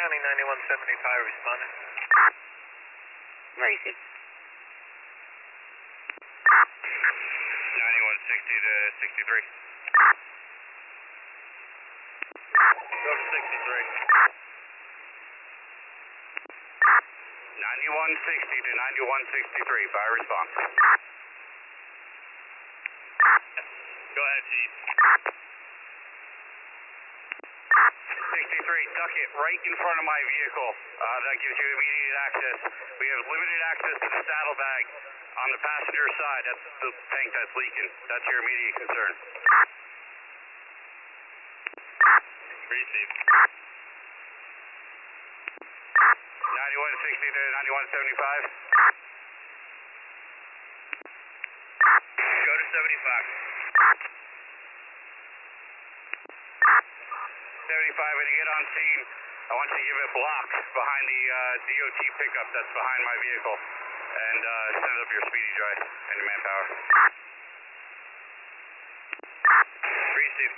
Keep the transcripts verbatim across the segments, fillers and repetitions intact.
County ninety-one seventy-five responding. Received. ninety-one sixty to sixty-three. Go to sixty-three. ninety-one sixty to ninety-one sixty-three, fire response. Go ahead, Chief. sixty-three, duck it right in front of my vehicle. Uh, that gives you immediate access. We have limited access to the saddlebag on the passenger side. That's the tank that's leaking. That's your immediate concern. Received. ninety-one sixty to ninety-one seventy-five. Go to seventy-five. seventy-five, when you get on scene, I want you to give it a block behind the uh, D O T pickup that's behind my vehicle. And uh, send up your speedy dry and your manpower. Received.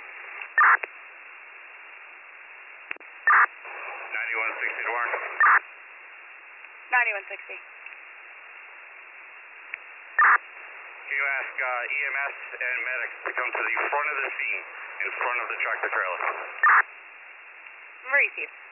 ninety-one sixty to Warren. ninety-one sixty. Can you ask uh, E M S and medics to come to the front of the scene, in front of the tractor trailer? Received.